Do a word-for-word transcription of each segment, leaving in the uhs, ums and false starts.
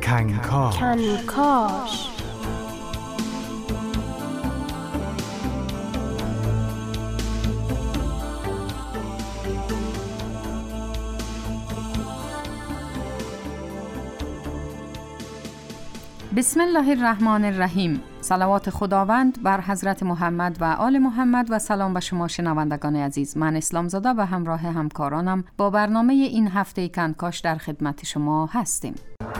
کنکاش کنکاش بسم الله الرحمن الرحیم. صلوات خداوند بر حضرت محمد و آل محمد و سلام به شما شنوندگان عزیز. من اسلام زاده و همراه همکارانم با برنامه این هفته کنکاش در خدمت شما هستیم.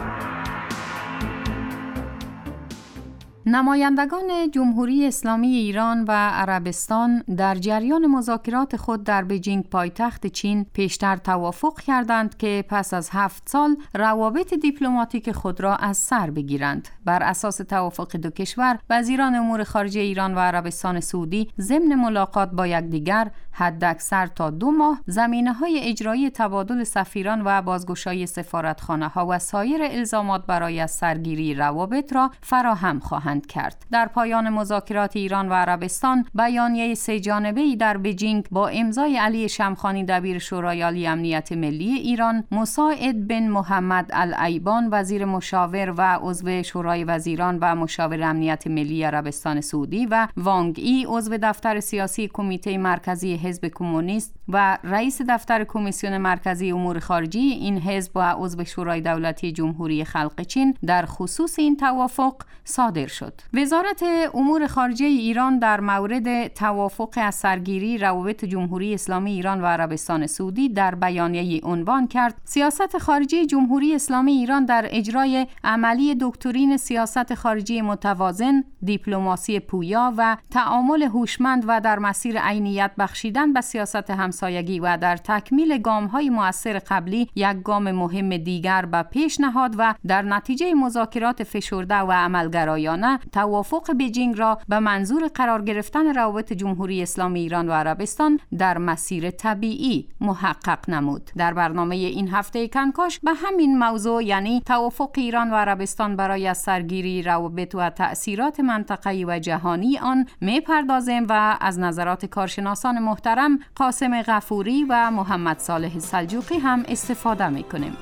نمایندگان جمهوری اسلامی ایران و عربستان در جریان مذاکرات خود در بیجینگ پایتخت چین پیشتر توافق کردند که پس از هفت سال روابط دیپلماتیک خود را از سر بگیرند. بر اساس توافق دو کشور، وزیران امور خارجه ایران و عربستان سعودی ضمن ملاقات با یکدیگر حداکثر تا دو ماه زمینه‌های اجرایی تبادل سفیران و بازگشایی سفارتخانه‌ها و سایر الزامات برای از سرگیری روابط را فراهم خواهند کرد. در پایان مذاکرات ایران و عربستان، بیانیه سه جانبه‌ای در بیجینگ با امضای علی شمخانی دبیر شورای عالی امنیت ملی ایران، مساعد بن محمد الایبان وزیر مشاور و عضو شورای وزیران و مشاور امنیت ملی عربستان سعودی و وانگ ای عضو دفتر سیاسی کمیته مرکزی حزب کمونیست و رئیس دفتر کمیسیون مرکزی امور خارجی این حزب و عضو شورای دولتی جمهوری خلق چین در خصوص این توافق صادر شد. وزارت امور خارجه ایران در مورد توافق از سرگیری روابط جمهوری اسلامی ایران و عربستان سعودی در بیانیه عنوان کرد: سیاست خارجی جمهوری اسلامی ایران در اجرای عملی دکترین سیاست خارجی متوازن، دیپلماسی پویا و تعامل هوشمند و در مسیر عینیت بخشیدن به سیاست همسایگی و در تکمیل گام‌های مؤثر قبلی یک گام مهم دیگر به پیش نهاد و در نتیجه مذاکرات فشرده و عملگرایانه توافق بیجینگ را به منظور قرار گرفتن روابط جمهوری اسلامی ایران و عربستان در مسیر طبیعی محقق نمود. در برنامه این هفته کنکاش به همین موضوع، یعنی توافق ایران و عربستان برای از سرگیری روابط و تأثیرات منطقه‌ای و جهانی آن می‌پردازیم و از نظرات کارشناسان محترم قاسم غفوری و محمد صالح سلجوقی هم استفاده می‌کنیم.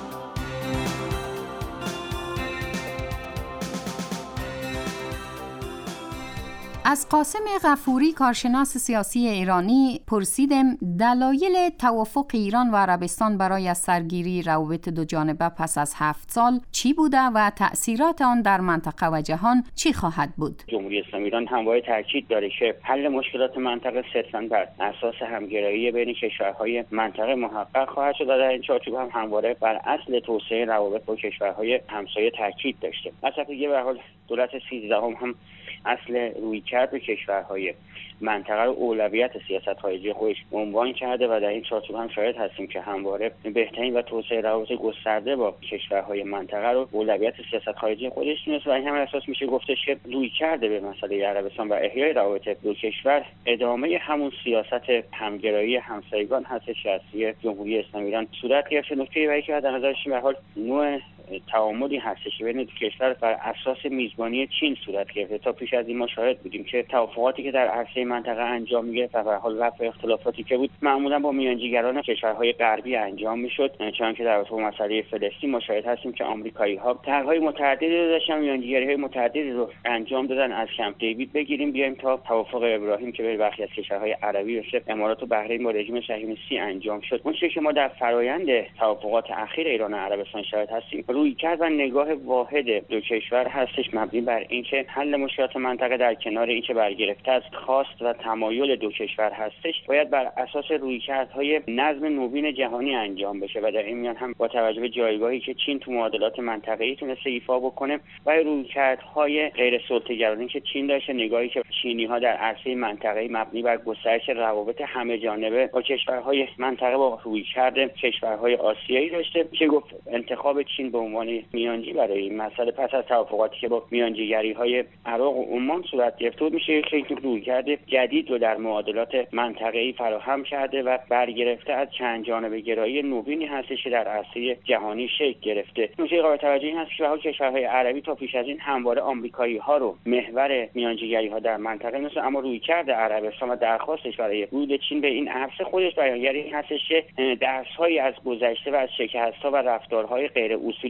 از قاسم غفوری، کارشناس سیاسی ایرانی، پرسیدم دلایل توافق ایران و عربستان برای از سرگیری روابط دو جانبه پس از هفت سال چی بوده و تأثیرات آن در منطقه و جهان چی خواهد بود. جمهوری اسلامی ایران همواره تاکید داره که حل مشکلات منطقه صرفاً بر اساس همگرایی بین کشورهای منطقه محقق خواهد شد و در این چارچوب هم همواره بر اصل توسعه روابط با کشورهای همسایه تاکید داشته. از طرفی به هر حال دولت سیزدهم هم اصل رویکرد به کشورهای منطقه رو اولویت سیاست خارجی خودش عنوان کرده و در این چارچوب هم شاهد هستیم که همواره بهترین و توسعه روابط گسترده با کشورهای منطقه رو اولویت سیاست خارجی خودش دونست و این هم اساس میشه گفتش که رویکرد به مسئله عربستان و احیای روابط دو کشور ادامه همون سیاست همگرایی همسایگان هستش که از سوی جمهوری اسلامی ایران صورت گرفته. نکته دیگری که در نظرش به هر حال نوع تعاملی هستش بین دو کشور بر اساس میزبانی چین صورت گرفته. تا پیش از این ما شاهد بودیم که توافقاتی که در عرصه منطقه انجام می‌گرفت و به هر حال رفع اختلافاتی که بود معمولا با میانجیگران کشورهای غربی انجام می‌شد. چنانکه در رابطه با مسئله فلسطین ما شاهد هستیم که آمریکایی‌ها طرح‌های متعددی رو داشتن، میانجیگری‌های متعددی رو انجام دادن، از کمپ دیوید بگیریم بیایم تا توافق ابراهیم که به برخی از کشورهای عربی مثل امارات و بحرین با رژیم صهیونیستی انجام شد. اون چیزی که ما در فرایند توافقات اخیر ایران و عربستان شاهد هستیم رویکرد و نگاه واحد دو کشور هستش، مبنی بر اینکه حل مشکلات منطقه در کنار اینکه برگرفته از خواست و تمایل دو کشور هستش باید بر اساس رویکردهای نظم نوین جهانی انجام بشه و در این میان هم با توجه به جایگاهی که چین تو معادلات منطقه‌ای تونسته ایفا بکنه و رویکردهای غیر سلطه‌گرایی که چین داشته، نگاهی که چینی‌ها در عرصه منطقه‌ای مبنی بر گسترش روابط همه جانبه با کشورهای منطقه با رویکرد کشورهای آسیایی داشته که گفت انتخاب چین به عنوان میانجی برای این مسئله پس از توافقاتی که با میانجیگری‌های عراق و عمان صورت گرفت میشه که رویکرد جدید رو در معادلات منطقه‌ای فراهم کرده و برگرفته از چند جانبه گرایی نوینی هستش که در عرصه جهانی شکل گرفته. نکته قابل توجهی هست که به کشورهای عربی تا پیش از این همواره آمریکایی‌ها رو محور میانجیگری‌ها در منطقه مثل، اما رویکرد عربستان و درخواستش برای ورود چین به این عرصه خودش بیانگر این هستش که درس‌هایی از گذشته و از شکست‌ها و رفتارهای غیر اصولی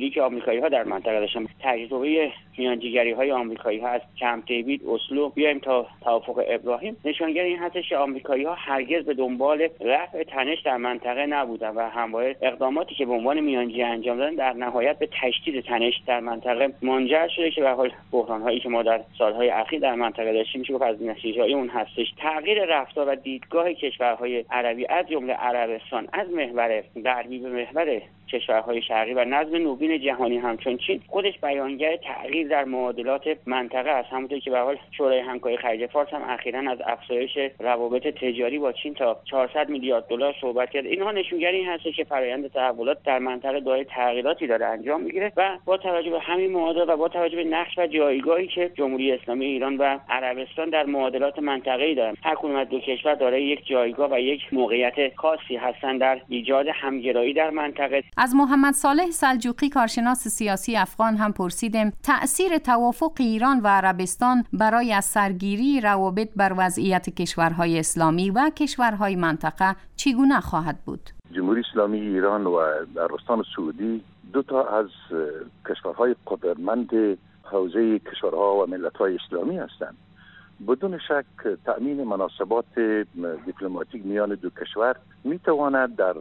تحلیلی که آمریکایی‌ها در منطقه داشتن، تجربه میانجیگری‌های آمریکایی‌ها از کمپ دیوید، اسلو بیایم تا توافق ابراهیم، نشانگر این هستش که آمریکایی‌ها هرگز به دنبال رفع تنش در منطقه نبودند و همواره اقداماتی که به عنوان میانجی انجام دادن در نهایت به تشدید تنش در منطقه منجر شده که به حال بحران‌هایی که ما در سال‌های اخیر در منطقه داشتیم میشه گفت از نتیجه‌های اون هستش. تغییر رفتار و دیدگاه کشورهای عربی از جمله عربستان از محور غربی به محور کشورهای شرقی و نظم نوین جهانی همچون چین خودش بیانگر تغییر در معادلات منطقه است. همونطور که به حال شورای همکاری خلیج فارس هم اخیراً از افزایش روابط تجاری با چین تا چهارصد میلیارد دلار صحبت کرد. اینها نشونگر این هست که فرآیند تحولات در منطقه دارای تغییراتی داره انجام میگیره و با توجه به همین معادلات و با توجه به نقش و جایگاهی که جمهوری اسلامی ایران و عربستان در معادلات منطقه‌ای دارند، هر کدوم از دو کشور دارای یک جایگاه و یک موقعیت خاصی هستند در ایجاد همگرایی در منطقه. از محمد صالح سلجوقی کارشناس سیاسی افغان هم پرسیدیم تأثیر توافق ایران و عربستان برای از سرگیری روابط بر وضعیت کشورهای اسلامی و کشورهای منطقه چگونه خواهد بود. جمهوری اسلامی ایران و عربستان سعودی دو تا از کشورهای قدرتمند حوزه کشورها و ملت‌های اسلامی هستند. بدون شک تأمین مناسبات دیپلماتیک میان دو کشور میتواند در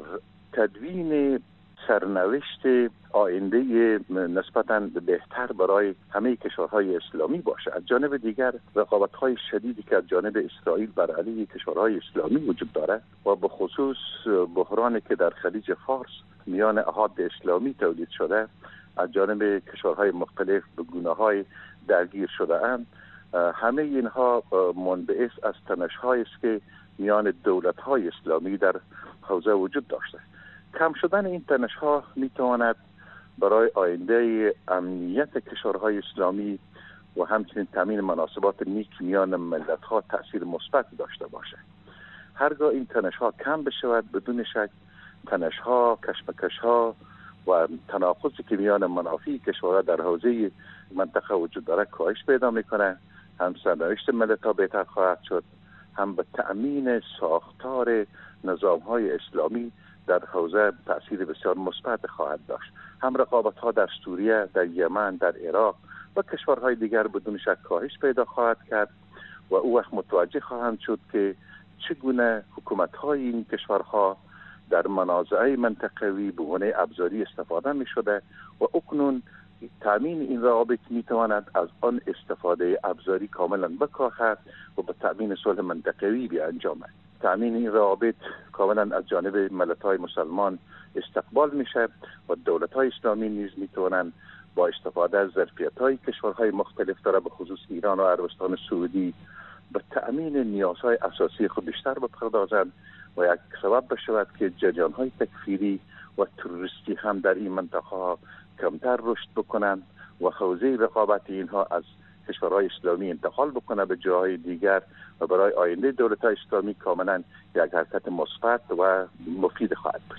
تدوین سرنوشت آینده نسبتاً بهتر برای همه کشورهای اسلامی باشه. از جانب دیگر رقابت‌های شدیدی که از جانب اسرائیل بر علیه کشورهای اسلامی وجود دارد و به خصوص بحرانی که در خلیج فارس میان احاد اسلامی تولید شده از جانب کشورهای مختلف به گونه‌های درگیر شده اند، همه اینها منبعث از تنش‌هایی است که میان دولت‌های اسلامی در حوزه وجود داشته. کم شدن این تنش‌ها میتواند برای آینده امنیت کشورهای اسلامی و همچنین تامین مناسبات نیک میان ملت‌ها تأثیر مثبت داشته باشد. هرگاه این تنش‌ها کم بشود بدون شک تنش‌ها، کشمکش‌ها و تناقضی که میان منافع کشورها در حوزه منطقه وجود دارد کاهش پیدا میکنه. هم سرنوشت ملت‌ها بهتر خواهد شد، هم به تأمین ساختار نظام‌های اسلامی در حوزه تأثیر بسیار مثبت خواهد داشت. هم رقابت‌ها در سوریه، در یمن، در عراق و کشورهای دیگر بدون شک کاهش پیدا خواهد کرد و او وقت متوجه خواهند شد که چگونه حکومت‌های این کشورها در منازعه منطقوی به عنوان ابزاری استفاده می‌شده و اکنون تامین این روابط میتواند از آن استفاده ابزاری کاملا بکاهد و به تامین صلح منطقوی بیانجامد. تامین این روابط کاملا از جانب ملت‌های مسلمان استقبال میشه و دولت‌های اسلامی نیز میتوانند با استفاده از ظرفیت‌های کشورهای مختلف داره به خصوص ایران و عربستان سعودی به تامین نیازهای اساسی خود بیشتر بپردازند و یک سبب بشود که جریان‌های تکفیری و تروریستی هم در این منطقه کمتر رشد بکنند و حوزه رقابت اینها از کشورهای اسلامی انتقال بکنه به جاهای دیگر و برای آینده دولت‌های اسلامی کاملا یک حرکت مثبت و مفید خواهد بود.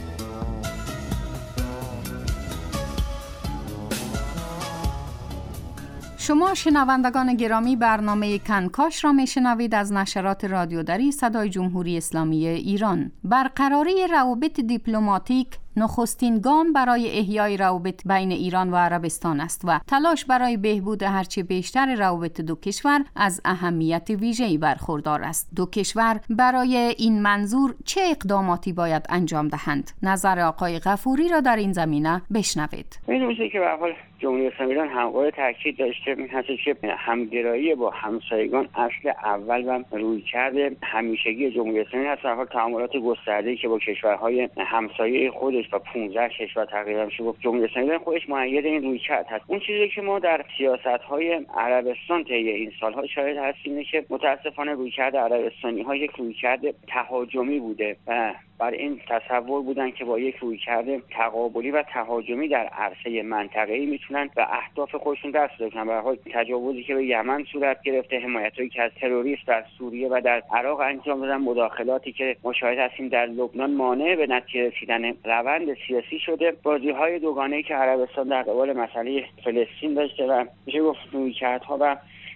شما شنوندگان گرامی برنامه کنکاش را میشنوید از نشرات رادیودری صدای جمهوری اسلامی ایران. برقراری روابط دیپلماتیک نخستین گام برای احیای روابط بین ایران و عربستان است و تلاش برای بهبود هرچه بیشتر روابط دو کشور از اهمیت ویژه‌ای برخوردار است. دو کشور برای این منظور چه اقداماتی باید انجام دهند؟ نظر آقای غفوری را در این زمینه بشنوید. می‌دونید که به هر حال جمهوری اسلامی ایران همواره تاکید داشته این هست که همگرایی با همسایگان اصل اول و رویکرد همیشگی جمهوری اسلامی هست. در حال تعاملات گسترده‌ای که با کشورهای همسایه خودش و پانزده کشور تقریبا میشه گفت جمهوری اسلامی ایران خودش مؤید این رویکرد هست. اون چیزی که ما در سیاست‌های عربستان طی این سال‌ها شاهد هستیم اینه که متأسفانه رویکرد عربستانی‌ها یک رویکرد تهاجمی بوده و بر این تصور بودن که با یک رویکرد تقابلی و تهاجمی در عرصه منطقه‌ای میتونن به اهداف خودشون دست بزنن. به هر حال تجاوزی که به یمن صورت گرفته، حمایتایی که از تروریست در سوریه و در عراق انجام دادن، مداخلاتی که مشاهده هستیم در لبنان مانع به نتیجه رسیدن روند سیاسی شده، بازی‌های دوگانه‌ای که عربستان در قبال مسئله فلسطین داشته و میشه گفت رویکردها و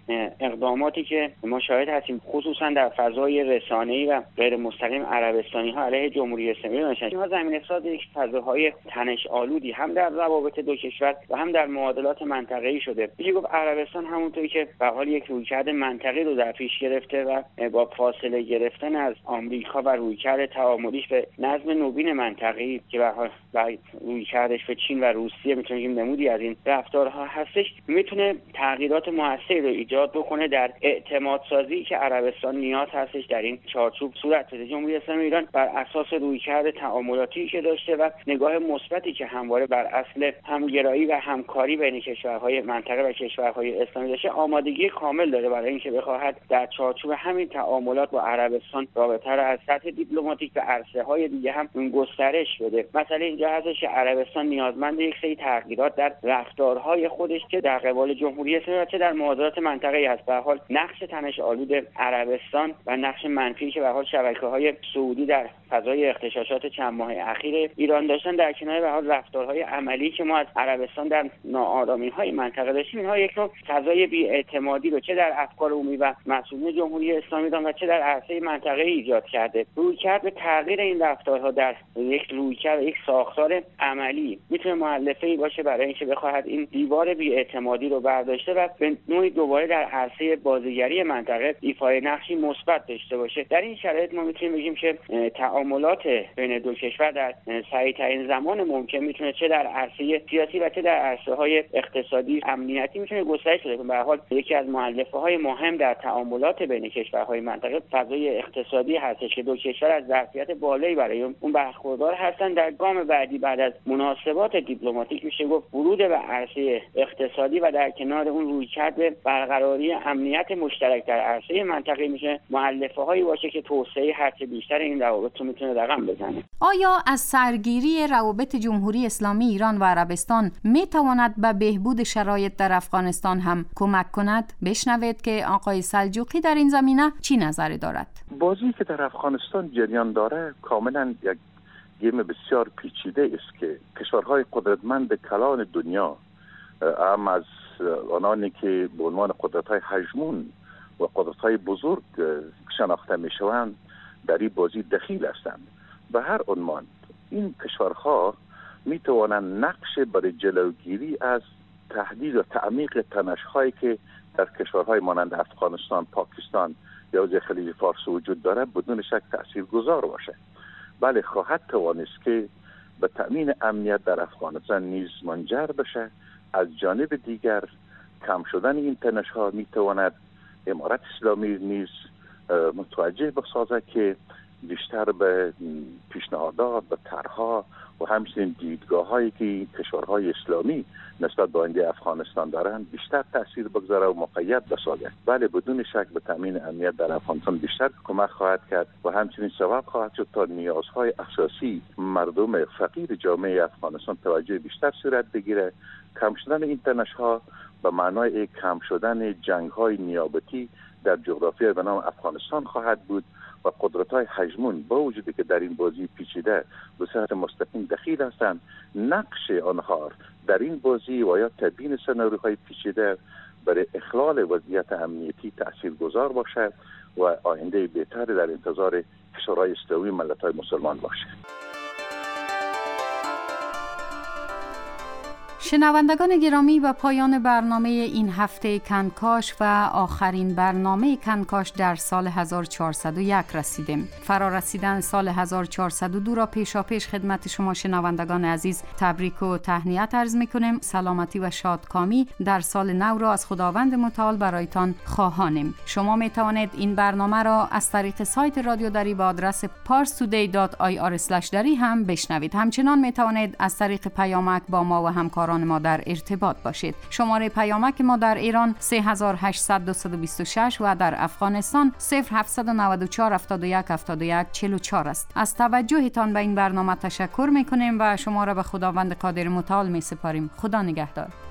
اقداماتی که ما شاهد هستیم خصوصا در فضای رسانه‌ای و غیر مستقیم عربستانی‌ها علیه جمهوری اسلامی داشتن، اینها زمینه‌ساز یک فضاهای تنش آلودی هم در روابط دو کشور و هم در معادلات منطقه‌ای شده. میشه گفت عربستان همونطوری که به حال یک رویکرد منطقی رو در پیش گرفته و با فاصله گرفتن از آمریکا و رویکرد تعاملیش به نظم نوین منطقه‌ای که به حال رویکردش به چین و روسیه میتونه بگیم نمودی از این رفتارها هستش، میتونه تغییرات موثری رو ایجاد بکنه در اعتماد سازی که عربستان نیاز هستش در این چارچوب صورت بده. جمهوری اسلامی ایران بر اساس رویکرد تعاملاتی که داشته و نگاه مثبتی که همواره بر اصل همگرایی و همکاری بین کشورهای منطقه و کشورهای اسلامی داشته، آمادگی کامل داره برای اینکه بخواهد در چارچوب همین تعاملات با عربستان رابطه را از سطح دیپلماتیک به عرصه‌های دیگه هم گسترش بده. مسئله اینجا هستش که عربستان نیازمند یک سری تغییرات در رفتارهای خودش که در قبال جمهوری اسلامی و چه در معادلات منطقه‌ای است. به حال نقش تنش آلود عربستان و نقش منفی که به حال شبکه‌های سعودی در فضای اغتشاشات چند ماه اخیر ایران داشتن، در کنار به حال رفتارهای عملی که ما از عربستان در ناآرامی‌های منطقه داشتیم، اینها یک نوع فضای بی‌اعتمادی رو چه در افکار عمومی و مسئولین جمهوری اسلامی و چه در عرصه منطقه‌ای ایجاد کرده. رویکرد به تغییر این رفتارها در یک رویکرد یک ساختار عملی میتونه مؤلفه‌ای باشه برای اینکه بخواهد این دیوار بی‌اعتمادی رو برداشته و به نوعی دوباره در عرصه بازیگری منطقه ایفای نقشی مثبت داشته باشه. در این شرایط ما میتونیم بگیم که تعاملات بین دو کشور در سریع‌ترین زمان ممکن میتونه چه در عرصه سیاسی و چه در عرصه‌های اقتصادی امنیتی میتونه گسترش پیدا کنه. به هر حال یکی از مؤلفه‌های مهم در تعاملات بین کشورهای منطقه فضای اقتصادی هستش که دو کشور از ظرفیت بالایی برای اون برخوردار هستن. در گام بعدی بعد از مناسبات دیپلماتیک میشه گفت ورود به عرصه اقتصادی و در کنار اون رویکرد برقراری امنیت مشترک در عرصه منطقه میشه مؤلفه‌هایی باشه که توسعه هرچه بیشتر این روابط رو میتونه رقم بزنه. آیا از سرگیری روابط جمهوری اسلامی ایران و عربستان میتواند به بهبود شرایط در افغانستان هم کمک کند؟ بشنوید که آقای سلجوقی در این زمینه چی نظر دارد. بازی که در افغانستان جریان داره کاملا یک گیم بسیار پیچیده است که کشورهای قدرتمند کلان دنیا، هم از آنانی که به عنوان قدرت‌های هژمون و قدرت‌های بزرگ شناخته می‌شوند، در این بازی دخیل هستند. به هر عنوان این کشورها می‌توانند نقش برای جلوگیری از تهدید و تعمیق تنش‌هایی که در کشورهای مانند افغانستان، پاکستان یا حوزه خلیج فارس وجود داره بدون شک تاثیرگذار باشه. بله، خواهد توانست که به تأمین امنیت در افغانستان نیز منجر بشه. از جانب دیگر کم شدن این تنش‌ها میتواند امارت اسلامی نیز متوجه بسازد که بیشتر به پیشنهادات، به طرح‌ها و همچنین دیدگاه‌هایی که کشورهای اسلامی نسبت به آینده افغانستان دارند بیشتر تاثیر بگذاره و مقید بسازد. بله، بدون شک به تامین امنیت در افغانستان بیشتر کمک خواهد کرد و همچنین سبب خواهد شد تا نیازهای اساسی مردم فقیر جامعه افغانستان توجه بیشتر صورت بگیره. کم شدن این تنش‌ها به معنای کم شدن جنگ‌های نیابتی در جغرافیای به نام افغانستان خواهد بود و قدرت‌های هژمون با وجودی که در این بازی پیچیده به صورت مستقیم دخیل هستند، نقش آنها در این بازی و یا تبیین سناریوهای پیچیده برای اخلال وضعیت امنیتی تاثیرگذار باشه و آینده بهتر در انتظار کشورهای اسلامی ملت‌های مسلمان باشه. شنوندگان گرامی، به پایان برنامه این هفته کنکاش و آخرین برنامه کنکاش در سال هزار و چهارصد و یک رسیدیم. فرا رسیدن سال هزار و چهارصد و دو را پیشاپیش خدمت شما شنوندگان عزیز تبریک و تهنیت عرض می‌کنیم. سلامتی و شادکامی در سال نو را از خداوند متعال برایتان خواهانیم. شما می توانید این برنامه را از طریق سایت رادیو دری با آدرس پارس تودی دات آی آر اسلش دری هم بشنوید. همچنان می توانید از طریق پیامک با ما و همکاران ما در ارتباط باشید. شماره پیامک ما در ایران سه هزار و هشتصد و بیست و شش و در افغانستان صفر هفتصد و نود و چهار هفتاد و یک هفتاد و یک چهل و چهار است. از توجهتان به این برنامه تشکر می‌کنیم و شما را به خداوند قادر متعال می‌سپاریم. خدا نگهدار.